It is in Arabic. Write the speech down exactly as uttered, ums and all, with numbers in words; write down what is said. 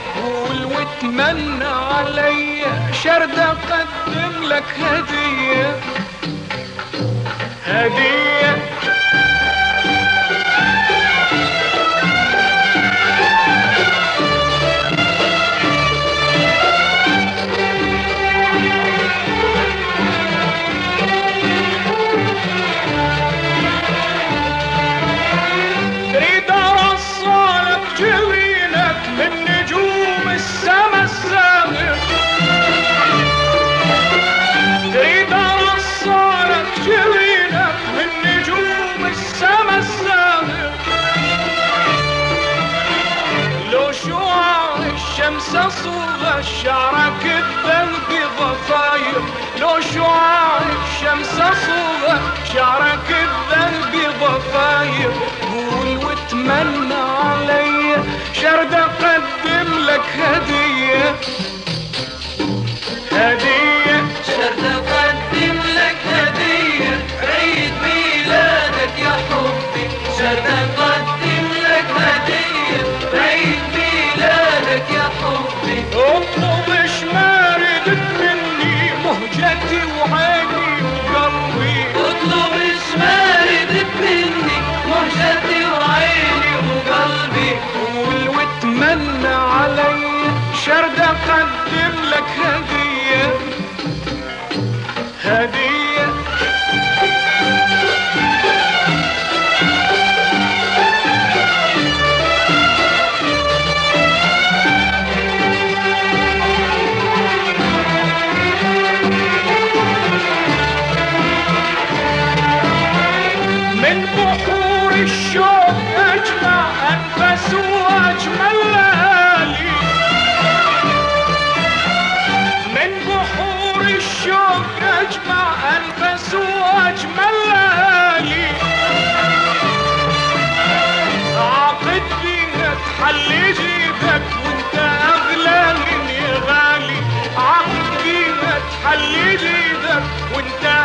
قول واتمنى عليا شرد اقدم لك هدية هدية تريد اوصلك جبينك من نجوم السما السابق تريد اوصلك جبينك من نجوم السما السابق لو شعاع الشمس صوغ شعرك الذهبي ضفاير لو شعاع الشمس صوغ شعرك الذهبي ضفاير قول واتمنى عليا شرد اقدم لك هدية هدية شرد اقدم لك هدية عيد ميلادك يا حبي شرد اقدم لك هدية عيد ميلادك يا حبي اطلب شماردك مني مهجتي وعيني وقلبي اطلب شماردك مني مهجتي وعيني وقلبي قول واتمنى عليا شرد اقدم لك هدية هدية من بحور الشوق اجمع انفس واجمل ليالي من بحور الشوق اجمع انفس واجمل ليالي عقد بيها تحلي جيبك وانت اغلى من يا غالي عقد بيها تحلي جيبك وانت